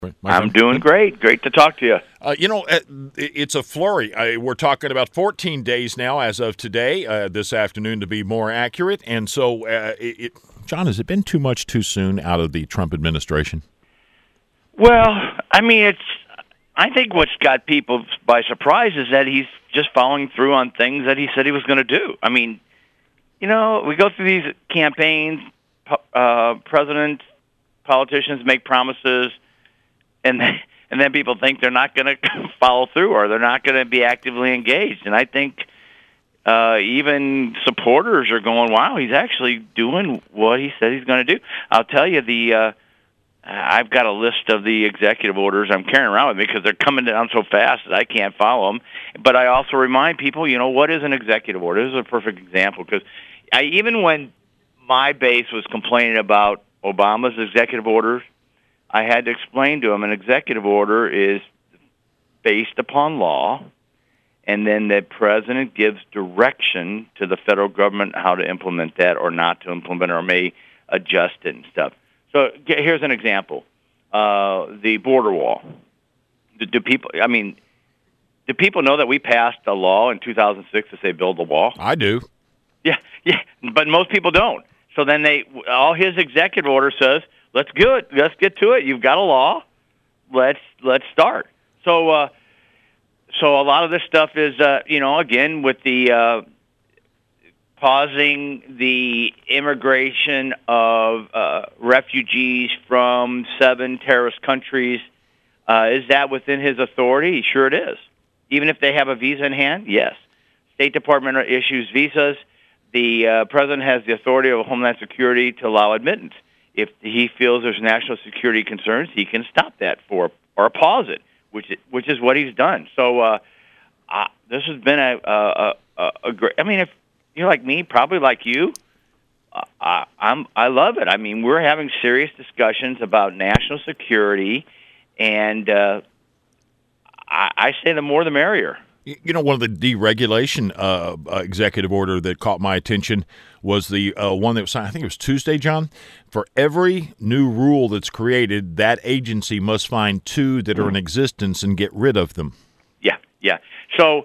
I'm doing great. Great to talk to you. It's a flurry. We're talking about 14 days now as of today, this afternoon to be more accurate. And so, John, has it been too much too soon out of the Trump administration? Well, I think what's got people by surprise is that he's just following through on things that he said he was going to do. I mean, we go through these campaigns, presidents, politicians make promises, and then people think they're not going to follow through or they're not going to be actively engaged. And I think even supporters are going, wow, he's actually doing what he said he's going to do. I'll tell you, I've got a list of the executive orders I'm carrying around with me because they're coming down so fast that I can't follow them. But I also remind people, what is an executive order? This is a perfect example because even when my base was complaining about Obama's executive orders, I had to explain to them an executive order is based upon law, and then the president gives direction to the federal government how to implement that or not to implement or may adjust it and stuff. So here's an example. The border wall. Do people know that we passed a law in 2006 to say build the wall? I do. Yeah, but most people don't. So then all his executive order says, let's do it. Let's get to it. You've got a law. Let's start. So a lot of this stuff is, again, with the pausing the immigration of refugees from 7 terrorist countries. Is that within his authority? Sure it is. Even if they have a visa in hand, yes. State Department issues visas. The president has the authority of Homeland Security to allow admittance. If he feels there's national security concerns, he can stop that or pause it, which is what he's done. So this has been a great. I mean, if you're like me, probably like you, I love it. I mean, we're having serious discussions about national security, and I say the more the merrier. One of the deregulation executive order that caught my attention was the one that was signed, I think it was Tuesday, John. For every new rule that's created, that agency must find 2 that are in existence and get rid of them. Yeah. So,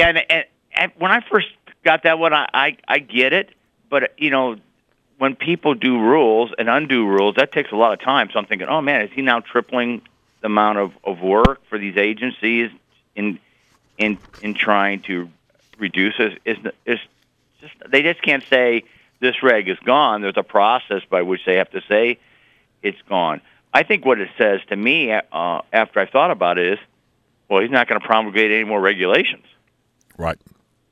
and when I first got that one, I get it. But, when people do rules and undo rules, that takes a lot of time. So I'm thinking, oh, man, is he now tripling the amount of work for these agencies in trying to reduce it? They just can't say this reg is gone. There's a process by which they have to say it's gone. I think what it says to me after I thought about it is, well, he's not going to promulgate any more regulations. Right.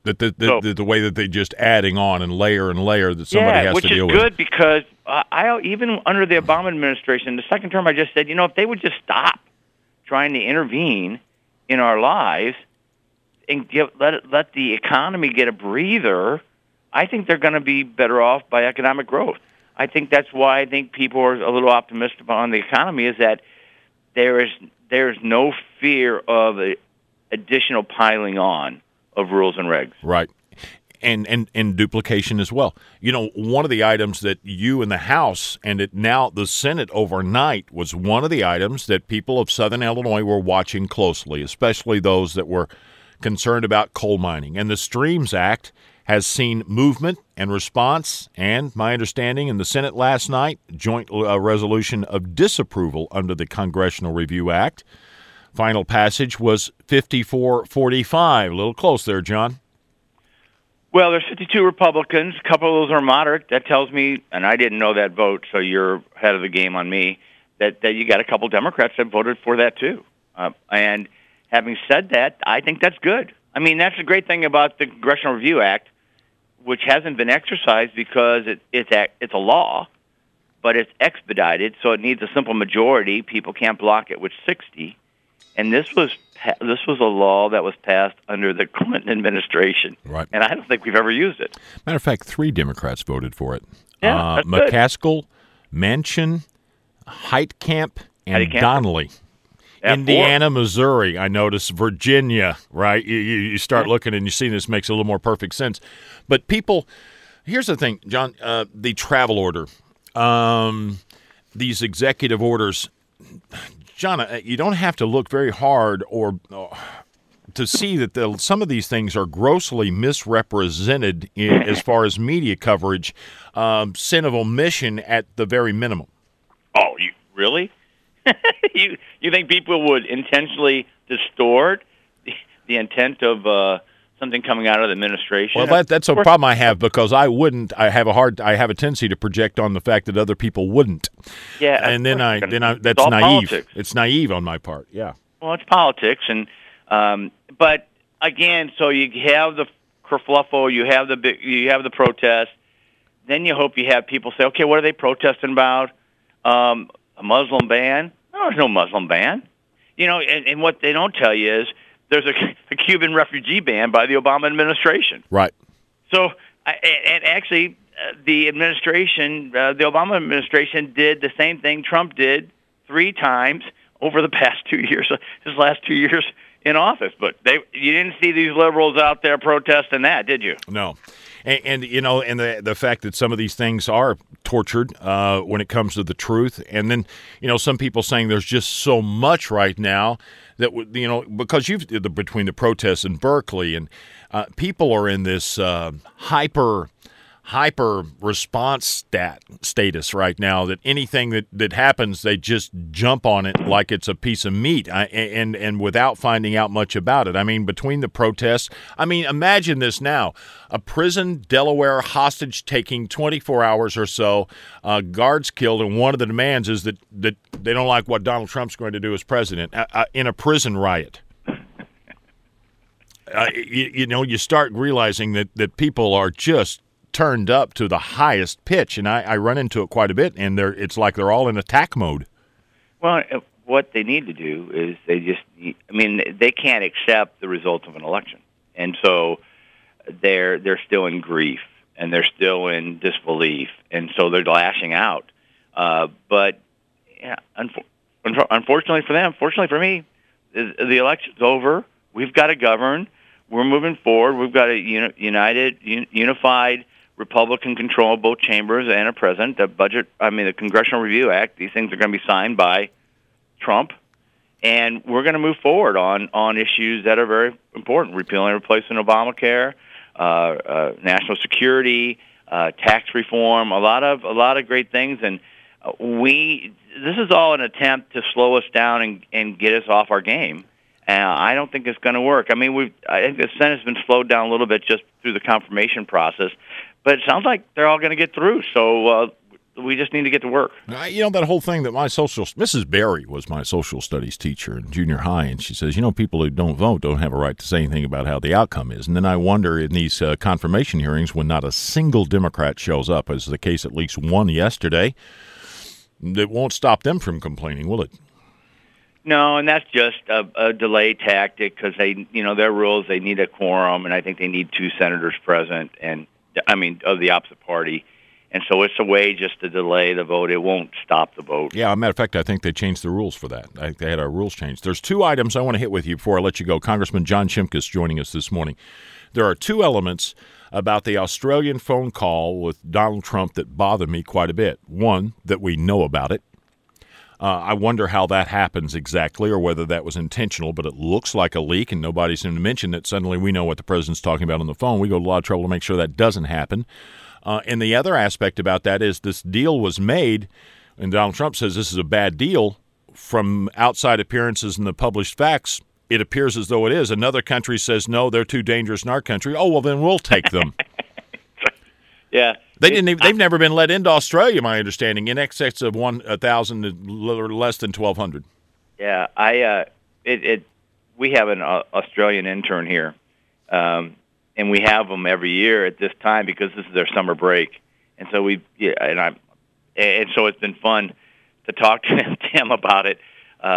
The way that they just adding on and layer that somebody has to deal with. Which is good because I even under the Obama administration, the second term, I just said, if they would just stop trying to intervene in our lives and let the economy get a breather, I think they're going to be better off by economic growth. I think that's why I think people are a little optimistic on the economy is that there's no fear of additional piling on of rules and regs. Right. And duplication as well. One of the items that you in the House and now the Senate overnight was one of the items that people of Southern Illinois were watching closely, especially those that were concerned about coal mining. And the Streams Act has seen movement and response, and my understanding in the Senate last night, joint resolution of disapproval under the Congressional Review Act. Final passage was 54-45. A little close there, John. Well, there's 52 Republicans. A couple of those are moderate. That tells me, and I didn't know that vote, so you're ahead of the game on me, that you got a couple Democrats that voted for that too. And having said that, I think that's good. I mean, that's the great thing about the Congressional Review Act, which hasn't been exercised because it's a law, but it's expedited, so it needs a simple majority. People can't block it with 60. And this was a law that was passed under the Clinton administration, right? And I don't think we've ever used it. Matter of fact, 3 Democrats voted for it. Yeah, McCaskill, Manchin, Heitkamp, and Donnelly. Yeah, Indiana, 4. Missouri, I noticed, Virginia, right? You start looking and you see this makes a little more perfect sense. But people, here's the thing, John, the travel order, these executive orders, John, you don't have to look very hard or to see that some of these things are grossly misrepresented as far as media coverage, sin of omission at the very minimum. Oh, you really? you think people would intentionally distort the intent of something coming out of the administration? Well, that's a problem I have, because I wouldn't. I have a tendency to project on the fact that other people wouldn't. Yeah, and then that's all naive. politics. It's naive on my part. Yeah. Well, it's politics, and but again, so you have the kerfluffle, you have the protest. Then you hope you have people say, okay, what are they protesting about? A Muslim ban? No, there's no Muslim ban. And what they don't tell you is there's a Cuban refugee ban by the Obama administration. Right. So, and actually, the Obama administration did the same thing Trump did 3 times over the past 2 years, his last 2 years in office. But you didn't see these liberals out there protesting that, did you? No. And the fact that some of these things are tortured when it comes to the truth. And then, some people saying there's just so much right now that, because between the protests in Berkeley and people are in this hyper response status right now, that anything that happens, they just jump on it like it's a piece of meat, and without finding out much about it. I mean, between the protests, imagine this now: a prison Delaware hostage taking 24 hours or so, guards killed, and one of the demands is that they don't like what Donald Trump's going to do as president in a prison riot. You start realizing that people are just turned up to the highest pitch, and I run into it quite a bit, and it's like they're all in attack mode. Well, what they need to do is they can't accept the result of an election, and so they're still in grief, and they're still in disbelief, and so they're lashing out. But unfortunately for them, fortunately for me, the election's over. We've got to govern. We're moving forward. We've got a unified Republican control of both chambers and a president. The Congressional Review Act, these things are going to be signed by Trump, and we're going to move forward on issues that are very important: repealing and replacing Obamacare, national security, tax reform, a lot of great things. And this is all an attempt to slow us down and get us off our game. I don't think it's going to work. I think the Senate's been slowed down a little bit just through the confirmation process, but it sounds like they're all going to get through. So we just need to get to work. That whole thing that Mrs. Berry was my social studies teacher in junior high, and she says, people who don't vote don't have a right to say anything about how the outcome is. And then I wonder, in these confirmation hearings, when not a single Democrat shows up, as the case at least one yesterday, it won't stop them from complaining, will it? No, and that's just a delay tactic, because their rules, they need a quorum, and I think they need 2 senators present, of the opposite party. And so it's a way just to delay the vote. It won't stop the vote. Yeah, as a matter of fact, I think they changed the rules for that. I think they had our rules changed. There's 2 items I want to hit with you before I let you go. Congressman John Shimkus joining us this morning. There are 2 elements about the Australian phone call with Donald Trump that bother me quite a bit. One, that we know about it. I wonder how that happens exactly, or whether that was intentional, but it looks like a leak, and nobody seemed to mention that suddenly we know what the president's talking about on the phone. We go to a lot of trouble to make sure that doesn't happen. And the other aspect about that is this deal was made, and Donald Trump says this is a bad deal. From outside appearances and the published facts, it appears as though it is. Another country says, no, they're too dangerous in our country. Oh, well, then we'll take them. Yeah. They've never been let into Australia, my understanding, in excess of 1,000 or less than 1,200. Yeah, we have an Australian intern here, and we have them every year at this time because this is their summer break, and so so it's been fun to talk to them about it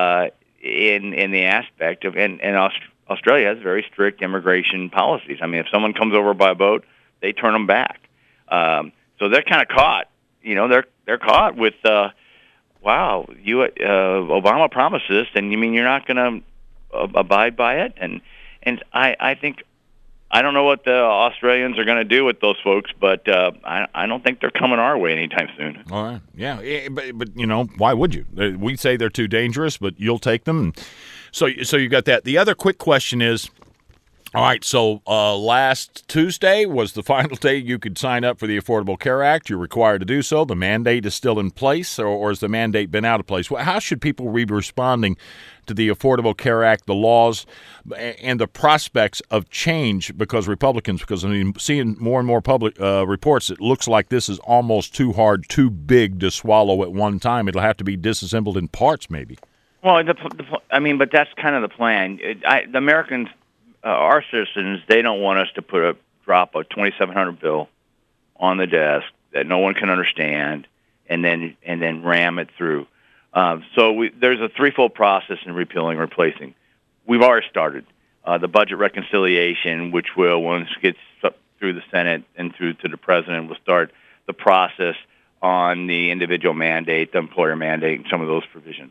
in the aspect of and Australia has very strict immigration policies. If someone comes over by boat, they turn them back. So they're kind of caught, they're caught with, Obama promised this, and you mean you're not going to abide by it? And I think I don't know what the Australians are going to do with those folks, but I don't think they're coming our way anytime soon. All right, yeah, but why would you? We say they're too dangerous, but you'll take them. So you got that. The other quick question is, all right, so last Tuesday was the final day you could sign up for the Affordable Care Act. You're required to do so. The mandate is still in place, or has the mandate been out of place? How should people be responding to the Affordable Care Act, the laws, and the prospects of change? Because seeing more and more public reports, it looks like this is almost too hard, too big to swallow at one time. It'll have to be disassembled in parts, maybe. Well, but that's kind of the plan. The Americans. Our citizens, they don't want us to drop a $2,700 bill on the desk that no one can understand, and then ram it through. There's a threefold process in repealing and replacing. We've already started the budget reconciliation, which will, once it gets through the Senate and through to the president, will start the process on the individual mandate, the employer mandate, and some of those provisions.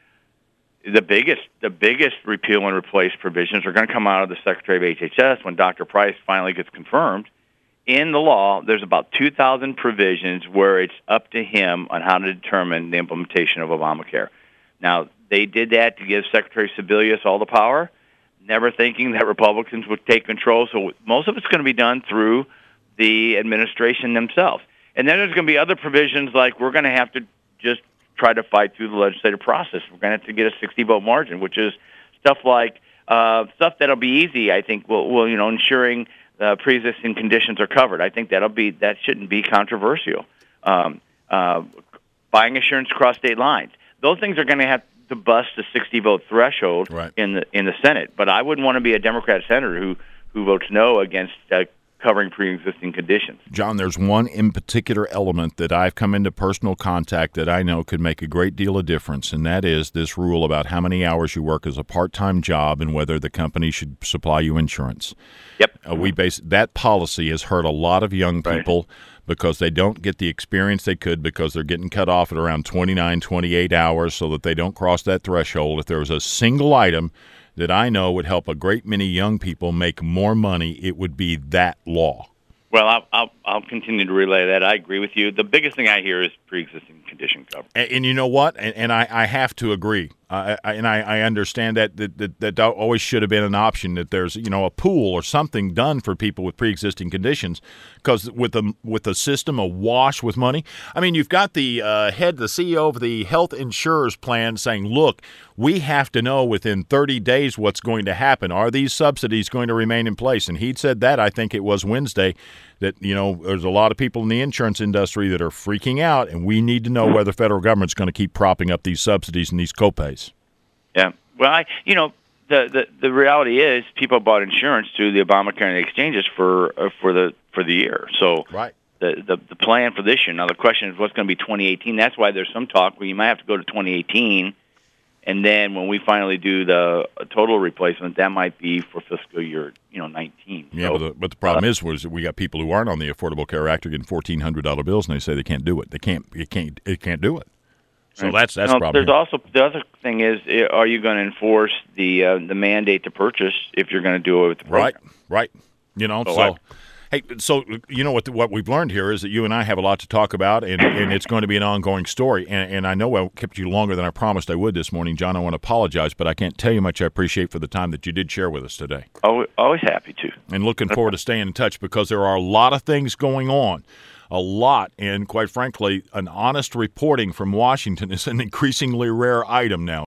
The biggest repeal and replace provisions are going to come out of the Secretary of HHS when Dr. Price finally gets confirmed. In the law, there's about 2,000 provisions where it's up to him on how to determine the implementation of Obamacare. Now, they did that to give Secretary Sebelius all the power, never thinking that Republicans would take control. So most of it's going to be done through the administration themselves. And then there's going to be other provisions like we're going to have to just try to fight through the legislative process. We're going to have to get a 60-vote margin, which is stuff like stuff that'll be easy. I think will ensuring pre-existing conditions are covered. I think that shouldn't be controversial. Buying insurance across state lines. Those things are going to have to bust the 60-vote threshold in the Senate. But I wouldn't want to be a Democrat senator who votes no against covering pre-existing conditions. John, there's one in particular element that I've come into personal contact that I know could make a great deal of difference, and that is this rule about how many hours you work as a part-time job and whether the company should supply you insurance. Yep. That policy has hurt a lot of young people because they don't get the experience they could because they're getting cut off at around 29, 28 hours so that they don't cross that threshold. If there was a single item that I know would help a great many young people make more money, it would be that law. Well, I'll continue to relay that. I agree with you. The biggest thing I hear is pre-existing condition coverage. And you know what? And I have to agree. I understand that always should have been an option, that there's a pool or something done for people with pre-existing conditions, because with the system awash with money. I mean, you've got the CEO of the health insurers plan saying, look, we have to know within 30 days what's going to happen. Are these subsidies going to remain in place? And he'd said that, I think it was Wednesday, that there's a lot of people in the insurance industry that are freaking out, and we need to know whether the federal government's going to keep propping up these subsidies and these copays. Yeah. Well, the reality is people bought insurance through the Obamacare and the exchanges for the year. So the plan for this year. Now the question is what's going to be 2018. That's why there's some talk where you might have to go to 2018, and then when we finally do the total replacement, that might be for fiscal year 19. Yeah, so, but the problem is we got people who aren't on the Affordable Care Act are getting $1,400 bills, and they say they can't do it. They can't do it. So that's the problem. There's also the other thing is, are you going to enforce the mandate to purchase if you're going to do it with the program? Right. Hey, so what we've learned here is that you and I have a lot to talk about, and it's going to be an ongoing story. And I know I kept you longer than I promised I would this morning, John. I want to apologize, but I can't tell you how much I appreciate for the time that you did share with us today. Always happy to. And looking forward to staying in touch, because there are a lot of things going on. A lot, and quite frankly, an honest reporting from Washington is an increasingly rare item now.